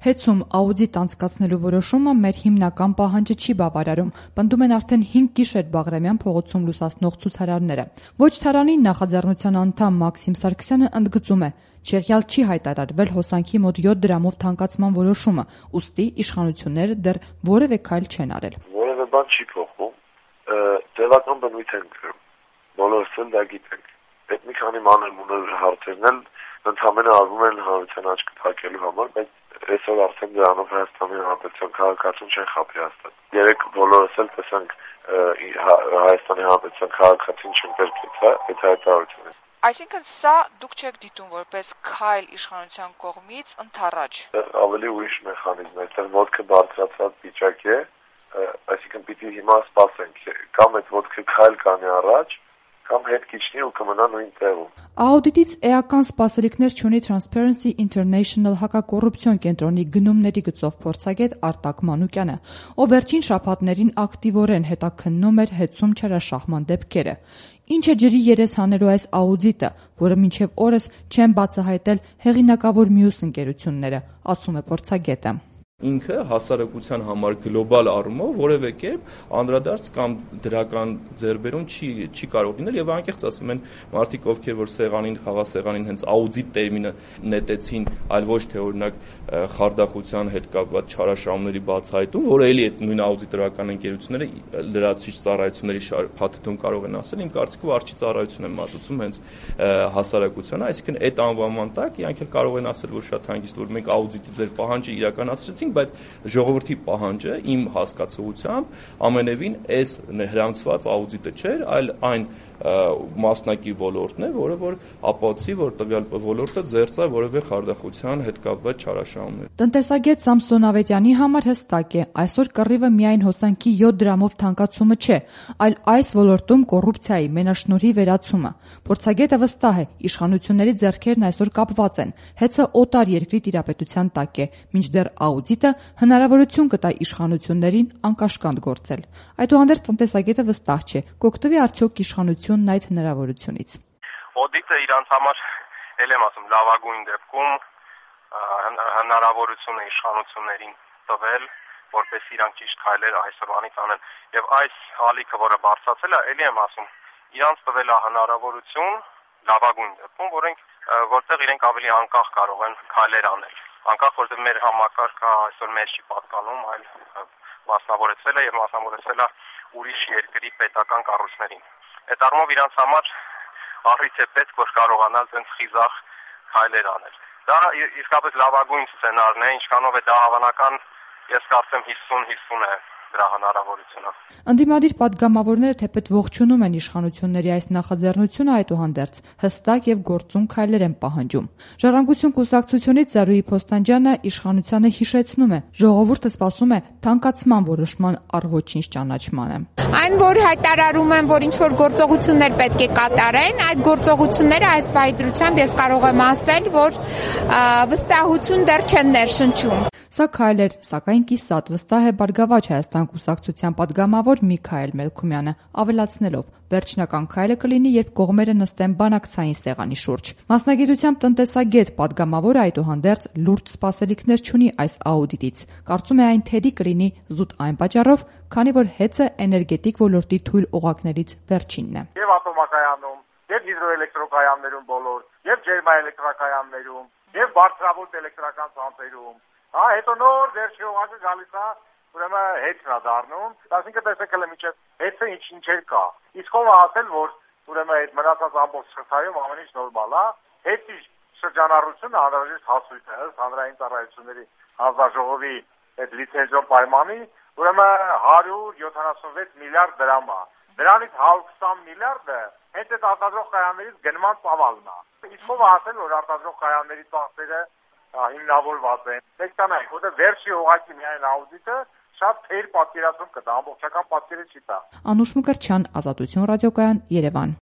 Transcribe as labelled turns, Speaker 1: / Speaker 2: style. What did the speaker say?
Speaker 1: Հեցում աուդիտ անցկացնելու որոշումը մեր հիմնական պահանջը չի բավարարում, պնդում են արդեն 5 գիշեր Բաղրամյան փողոցում լուսացնող ցուցարարները։ Ոչ թարանի նախաձեռնության անդամ Մաքսիմ Սարգսյանը ընդգծում է, Չեղյալ չի հայտարարվել հոսանքի մոտ 7 դրամով թանկացման որոշումը, ուստի իշխանությունները դեռ որևէ քայլ չեն արել։
Speaker 2: Որևէ բան չի փոխվում, ձևական բնույթ են կրում, բոլորս էլ դա գիտենք։ Այդ մի քանի մանր-մունր հարցերն էլ ընդհանրապես արվում են հանրության աչքը փակելու համար, բայց այսօր արդեն դրանով Հայաստանի Հանրապետության քաղաքացուն չեն խաբի հաստատ։ Երեք բոլորս էլ տեսանք Հայաստանի Հանրապետության քաղաքացին չընկերկեց, այդ հայտարարությունը։
Speaker 3: Այսինքն սա դուք չեք դիտում որպես քայլ իշխանության կողմից ընդառաջ։
Speaker 2: Ավելի ուրիշ մեխանիզմ է, այդտեղ ոտքը բարձրացած վիճակ է, այսինքն պիտի հիմա սպասենք, կամ այդ ոտքը քայլ կանի առաջ, կամ հետ քիչնի ու կմնա նույն տեղում։
Speaker 1: Աուդիտից էական սպասելիքներ չունի Transparency International հակակոռուպցիոն կենտրոնի գնումների գծով փորձագետ Արտակ Մանուկյանը, ով վերջին շաբաթներին ակտիվորեն հետաքննում էր հեցում չարաշահման դեպքերը։ Ինչ է ջրի երես հանելու այս աուդիտը, որը մինչև օրս չեն բացահայտել հեղինակավոր մյուս ընկերությունները, ասում է փորձագետը։
Speaker 4: Ինքը հասարակության համար գլոբալ առումով որևէ կերպ անդրադարձ կամ դրական ձեռբերում չի կարող լինել եւ անկեղծ ասում են մարդիկ ովքեր որ սեղանին խաղասեղանին հենց աուդիտ տերմինը նետեցին, այլ ոչ թե օրինակ խարդախության հետ կապված չարաշահումների բացահայտում, որը էլի այդ նույն աուդիտորական ընկերությունները լրացուցիչ ծառայությունների փաթեթում կարող են ասել, իմ կարծիքով արժի ծառայություն են մատուցում հենց հասարակությանը, այսինքն այդ անվանման տակ իրանք էլ կարող են ասել, որ շատ հանգիստ որ մենք աուդիտի ձեր պահանջը իրականացրեցինք, բայց ժողովրդի պահանջը իմ հասկացողությամբ ամենևին այս հրամցված աուդիտը չէր, այլ այն մասնակի ոլորտն է, որը որ ապացուցի, որ տվյալ ոլորտը ձեռծա որևէ խարդախության հետ կապված չարաշահումներ։
Speaker 1: Տնտեսագետ Սամսոն Ավետյանի համար հստակ է, այսօր կռիվը միայն հոսանքի 7 դրամով թանկացումը չէ, այլ այս ոլորտում կոռուպցիայի մենաշնորհի վերացումը։ Փորձագետը վստահ է, իշխանությունների ձեռքերն այսօր կապված են, հեծը օտար երկրի տիրապետության տակ է, մինչդեռ աուդիտը հնարավորություն կտա իշխանություններին անկաշկանդ գործել։ Այդուհանդերձ տնտեսագետը վստահ չէ, կօգտվի արդյոք իշխանությունն այդ հնարավորությունից։
Speaker 5: Օդիտը իրանց համար, ել եմ ասում, լավագույն դեպքում հնարավորություն է իշխանություններին տվել, որպես իրանք ճիշտ քայլեր այսօրվանից անեն։ Եվ այս ալիքը, որը բարձրացել է, ելի եմ ասում, իրանց տվել է հնարավորություն լավագույն դեպքում, որտեղ իրենք ավելի անկախ կարող են քայլեր անել։ Անկախ որտեղ մեր համակարգը այսօր մեզ չի պատկանում, այլ մասնավորեցվել է եւ մասնավորեցվել է ուրիշ երկրի պետական կառույցներին։ Այդ առումով իրանց համար առիթ է պետք, որ կարողանալ ցենց խիզախ քայլեր անել։ Դա իսկապես լավագույն սցենարն է, ինչքանով է դա հավանական, ես կարծեմ 50-50 է դրա հնարավորությունը։
Speaker 1: Ընդդիմադիր падգամավորները թեպետ ողջունում են իշխանությունների այս նախաձեռնությունը, այդուհանդերձ հստակ եւ գործուն քայլեր են պահանջում։ Ժառանգություն կուսակցությունից Զարուհի Փոստանջյանը իշխանությանը հիշեցնում է, ժողովուրդը սպասում է թանկացման որոշման առ ոչինչ ճանաչմանը։
Speaker 6: Այն, որ հայտարարում են, որ ինչ-որ գործողություններ պետք է կատարեն, այդ գործողությունները այս պայծրությամբ ես կարող եմ ասել, որ վստահություն դեռ չեն ներշնչում։
Speaker 1: Սա քայլեր, սակայն կիսատ վստահ է Բարգավաճ Հայաստան կուսակցության падգամավոր Միքայել Մելքումյանը, ավելացնելով. վերջնական քայլը կլինի, երբ կողմերը նստեն բանակցային սեղանի շուրջ։ Մասնագիտությամբ տնտեսագետ падգամավորը այդուհանդերձ լուրջ սպասելիքներ չունի այս աուդիտից։ Կարծում է այն թերի կլինի զուտ այն պատճառով, քանի որ հեծը էներգետիկ ոլորտի թույլ օղակներից վերջինն է։
Speaker 7: Եվ ատոմակայանում, եւ հիդրոէլեկտրոկայաններում բոլոր, եւ ջերմաէլեկտրակայաններում, եւ բարձրավոլտ էլեկտրական ցանցերում։ Հետո նոր վերջի օղակը գալիս է, ուրեմն հեծն է դառնում, այսինքն տեսեք հələ միջև հեծը ինչ-ինչեր կա։ Իսկ ով է ասել, որ ուրեմն այդ մնացած ամբողջ շղթայում ամեն ինչ նորմալ է, հեծի շրջանառությունը անհրաժեշտ հասույթ է, հանրային ծառայությունների հանձնաժողովի այդ լիցենզիոն պայմանի, ուրեմն 176 միլիարդ դրամ է։ Դրանից 120 միլիարդը հենց այդ արտադրող կայաններից գնման ծավալն է։ Իսկ ով է ասել, որ արտադրող կայանների ծախսերը հիմնավորված են։ Տեսկանայք, որտեղ վերջի օղակի միայն աուդիտը շատ թեր պատկերացում կտա, ամբողջական պատկերը չի տա։
Speaker 1: Անուշ Մկրտչյան, Ազատություն ռադիոկայան, Երևան։